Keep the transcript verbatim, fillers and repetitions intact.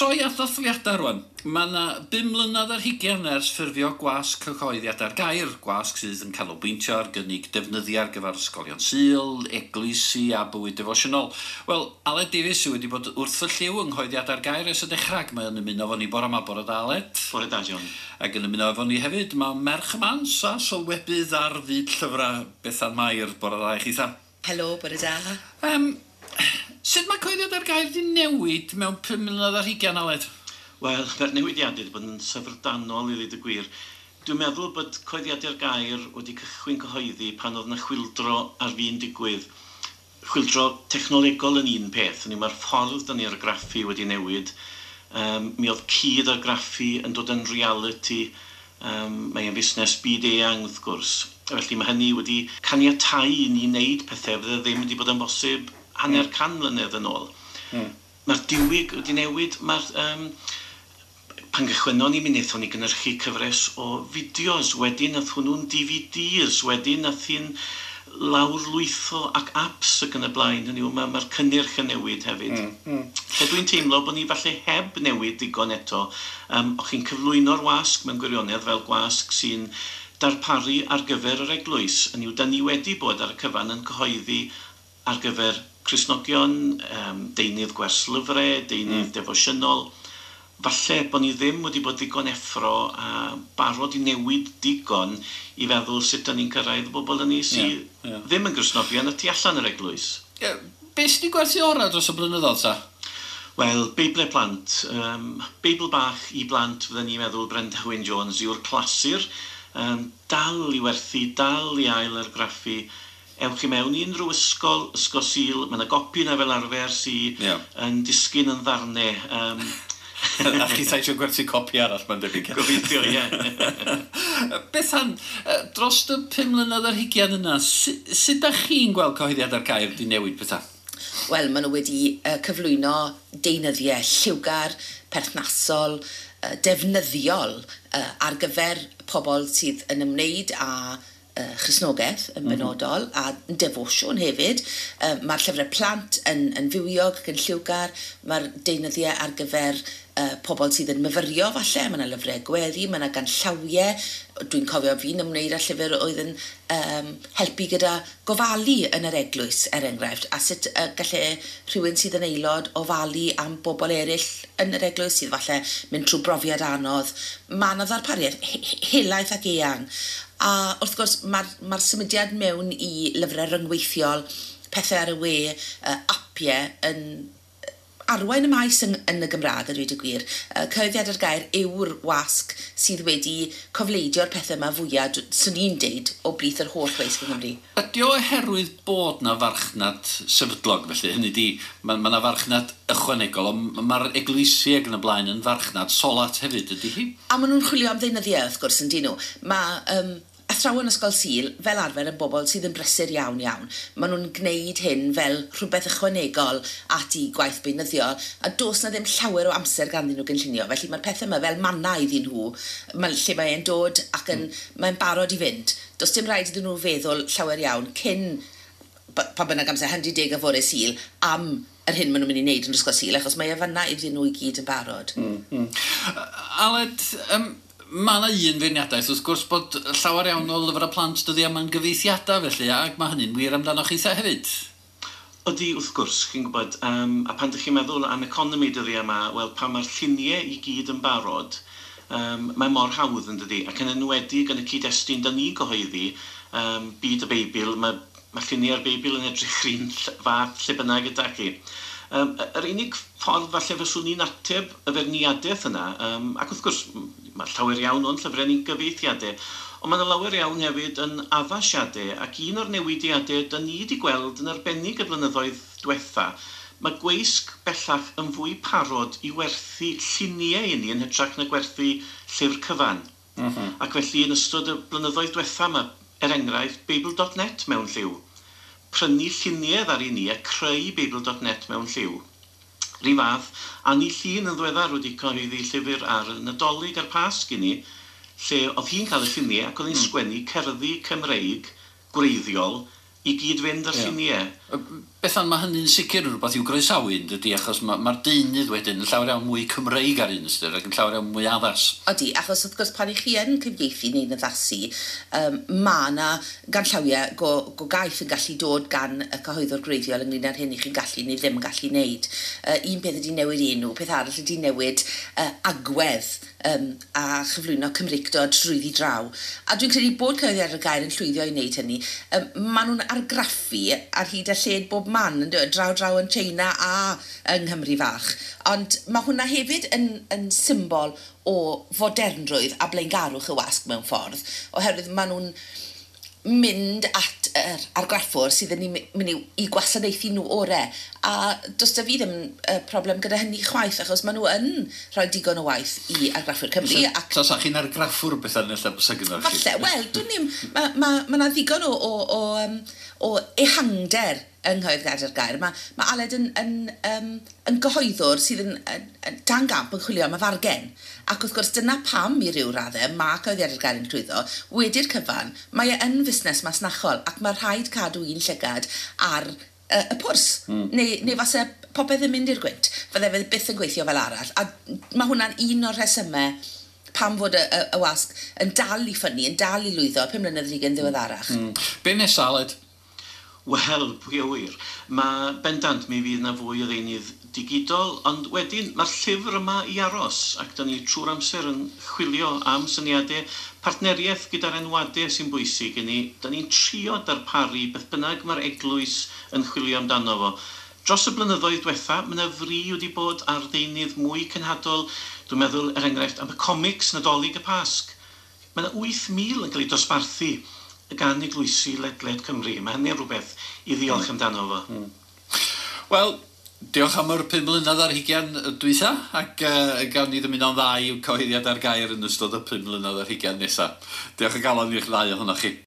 troi at ddathliadau rwan. Mae yna bum mlynedd ar hugain ers ffurfio gwasg cyhoeddiadau'r gair, gwasg sydd yn canolbwyntio ar gynnig defnyddio ar gyfer ysgolion Sul, eglwysi a bywyd defosiynol. Wel, Aled Davies sydd wedi bod wrth y lliw yng nghoeddiadau'r gair ers y dechrau. Mae yn ymuno fo ni bore yma bore da, Aled. Bore da, John. Ac yn ymuno fo ni hefyd, mae merch mans a sylwebydd ar fyd llyfrau Bethan Mair bore da i chi tha. Helo, bore da. Um, sut mae coeddiadau'r gair wedi newid mewn pum mlynedd ar hugain, Aled? Wel, mae'r newidiadau wedi bod yn syfrdanol i ddweud y gwir. Dwi'n meddwl bod coeddiadau'r gair wedi cychwyn cyhoeddi pan oedd yna chwildro ar fi'n digwydd. Chwildro technolegol yn un peth. Mae'r ffordd dyn ni argraffu wedi newid. Um, mi oedd cyd argraffu yn dod yn reality. Um, Mae'n busnes byd eang wrth gwrs. Felly mae hynny wedi caniatáu i ni wneud pethau fydde ddim wedi bod yn bosib hanner can mlynedd yn ôl. Mm. Mae'r diwyg wedi newid. Mae'r... Um, Pan gychwynon ni, mi wnaethon ni gynnyrchu cyfres o fideos, wedyn nath hwnnw'n D V Ds, wedyn nath hi'n lawrlwytho ac apps ac yn y blaen. Hynny yw, mae'r ma cynnyrch yn newid hefyd. Mm, mm. Lle dwi'n teimlo bod ni falle heb newid digon eto. Um, o'ch chi'n cyflwyno'r wasg mewn gwirionedd fel gwasg sy'n darparu ar gyfer yr eglwys. Hynny yw, da ni wedi bod ar y cyfan yn cyhoeddi ar gyfer Cristnogion, um, deunydd gwerslyfrau, deunydd mm. defosiynol. Falle bod ni ddim wedi bod digon effro a barod i newid digon i feddwl sut da ni'n cyrraedd bobl yn ni sydd yeah, yeah. ddim yn Gristnogion a tu allan yr eglwys. Yeah, be sydd wedi gwerthu orau dros y blynyddoedd ta? Wel, Beiblau plant. Um, Beibl bach i blant fydden ni'n meddwl Brendewin Jones yw'r clasur. Um, dal i werthu, dal i ail argraffu. Ewch i mewn i unrhyw ysgol, ysgol Sul, mae yna gopi na fel arfer sydd yeah. yn disgyn yn ddarnau. Um, a chi sa'i eisiau gwerthu copi arall, mae'n debyg. Gobeithio, ie. Bethan, dros y pum mlynedd ar hugain yna, sut da chi'n gweld cyhoeddiadau'r gair wedi newid, Bethan? Wel, maen nhw wedi uh, cyflwyno deunyddiau lliwgar, perthnasol, uh, defnyddiol uh, ar gyfer pobl sydd yn ymwneud â uh, Christnogaeth yn benodol mm -hmm. a defosiwn hefyd. Uh, Mae'r llyfrau plant yn, yn fywiog ac yn lliwgar. Mae'r deunyddiau ar gyfer Uh, pobl sydd yn myfyrio falle, mae yna lyfrau gweddi, mae yna ganllawiau. Dwi'n cofio fi'n ymwneud â llyfr oedd yn um, helpu gyda gofalu yn yr eglwys, er enghraifft, a sut uh, gallai rhywun sydd yn aelod ofalu am bobl eraill yn yr eglwys sydd falle mynd trwy brofiad anodd. Mae yna ddarpariaeth helaeth ac eang. A wrth gwrs, mae'r ma symudiad mewn i lyfrau ryngweithiol, pethau ar y we, uh, apiau yn arwain y maes yn, yn y Gymraeg, a dweud y gwir. Uh, Cyhoeddiadau'r gair yw'r wasg sydd wedi cofleidio'r pethau yma fwyaf, swn i'n deud, o blith yr holl weisg yng Nghymru. Ydy o oherwydd bod na farchnad sefydlog, felly, hynny di, mae ma na farchnad ychwanegol, ond mae'r eglwysi ag yn y blaen yn farchnad solat hefyd, ydy hi? A maen nhw'n chwilio am ddeunyddiau, wrth gwrs, yn dyn nhw. Mae... Um, Athrawon ysgol Sul, fel arfer, yn bobl sydd yn brysur iawn iawn. Maen nhw'n gwneud hyn fel rhywbeth ychwanegol at i gwaith beunyddiol, a dos na ddim llawer o amser ganddyn nhw gynllunio. Felly mae'r pethau yma fel manna iddyn nhw, mae, lle mae'n dod ac yn, mm. mae'n barod i fynd. Does dim rhaid iddyn nhw feddwl llawer iawn cyn, pa bynnag amser, handy deg a fore Sul, am yr hyn maen nhw'n mynd i wneud yn ysgol Sul, achos mae e fanna iddyn nhw i gyd yn barod. Mm, mm. Aled, um, mae yna un feirniadaeth, wrth gwrs bod llawer iawn o lyfrau plant dyddi am yn gyfeithiadau felly, ac mae hynny'n wir amdano chi hefyd. Ydy, wrth gwrs, chi'n gwybod, um, a pan ydych chi'n meddwl am economi dyddi yma, wel, pan mae'r lluniau i gyd yn barod, um, mae mor hawdd yn dydi, ac yn enwedig yn y cyd-destun da ni'n gyhoeddi, um, byd y Beibl, mae, mae lluniau'r Beibl yn edrych rhan fath lle bynnag gyda chi. Um, yr unig ffordd falle fyswn ni'n ateb y ferniadaeth yna, um, ac wrth gwrs, mae llawer iawn o'n llyfrau ni'n gyfeithiadau, ond mae yna lawer iawn hefyd yn addasiadau, ac un o'r newidiadau da ni wedi gweld yn arbennig y blynyddoedd diwetha, mae gweisg bellach yn fwy parod i werthu lluniau i ni yn hytrach na gwerthu llyfr cyfan. Mm -hmm. Ac felly yn ystod y blynyddoedd diwetha, mae er enghraifft Beibl dot net mewn lliw. Prynu lluniau ddari ni a creu Beibl dot net mewn lliw. Rhi fath, Annie Llun yn ddiweddar wedi cyhoeddi llyfr ar y Nadolig a'r Pasg i ni, lle oedd hi'n cael y lluniau ac oedd hi'n sgwennu cerddi Cymreig gwreiddiol i gyd fynd ar lluniau. Bethan, mae hynny'n sicr rhywbeth i'w groesawu yn dydy, achos mae'r ma deunydd wedyn yn llawer iawn mwy Cymreig ar un ystyr ac yn llawer iawn mwy addas. Odi, achos wrth gwrs pan i chi yn cyfieithu neu'n addasu, um, mae yna ganllawiau go, go gaeth yn gallu dod gan y cyhoeddwr gwreiddiol ynglyn â'r hyn i chi'n gallu neu ddim yn gallu wneud. Uh, un peth ydy newid enw, peth arall ydy newid uh, agwedd um, a chyflwyno Cymreicdod trwyddi draw. A dwi'n credu bod cyhoeddiad y gair yn llwyddio i wneud hynny. Um, maen nhw'n argraffu ar hyd a lled bob man, yn draw draw yn China a yng Nghymru fach. Ond mae hwnna hefyd yn, yn symbol o fodernrwydd a blaengarwch y wasg mewn ffordd, oherwydd maen nhw'n mynd at yr argraffwr sydd yn mynd i gwasanaethu nhw orau. A does da fi ddim uh, problem gyda hynny chwaith, achos maen nhw yn rhoi digon o waith i argraffwyr Cymru. Ac... So, sa chi'n argraffwr beth yn illa bys gyda chi? Falle, wel, dwi'n ddim, mae ma, ma, ma ddigon o, o, o, um, o ehangder yng Nghoeddiad yr Gair. Mae ma Aled yn, yn, um, yn gyhoeddwr sydd yn, yn, yn dan gamp yn chwilio am y fargen. Ac wrth gwrs, dyna pam i ryw raddau mae Cyhoeddiad yr Gair yn llwyddo. Wedi'r cyfan, mae e yn fusnes masnachol ac mae rhaid cadw un llygad ar uh, y pwrs. Mm. Neu, neu fase popeth yn mynd i'r gwynt. Fydde fe byth yn gweithio fel arall. A mae hwnna'n un o'r rhesymau pam fod y, y, y wasg yn dal i ffynnu, yn dal i lwyddo pum mlynedd yn ddiweddarach. Mm. Be nesa, Aled? Wel, pwy o wir. Mae bendant mi fydd yna fwy o ddeunydd digidol, ond wedyn mae'r llyfr yma i aros, ac da ni trwy'r amser yn chwilio am syniadau partneriaeth gyda'r enwadau sy'n bwysig i ni. Da ni'n trio darparu beth bynnag mae'r eglwys yn chwilio amdano fo. Dros y blynyddoedd diwetha, mae yna fri wedi bod ar ddeunydd mwy cynhadol. Dwi'n meddwl, er enghraifft, am y comics Nadolig y Pasg. Mae yna wyth mil yn cael ei dosbarthu gan eglwysu ledled Cymru. Mae hynny'n rhywbeth i ddiolch amdano fo. Mm. Wel, diolch am yr pum mlynedd ar hugain dwytha, ac uh, gawn ni ddymuno'n dda i'w cyhoeddiad ar gair yn ystod y pum mlynedd ar hugain nesaf. Diolch o galon i'ch ddau ohonoch chi.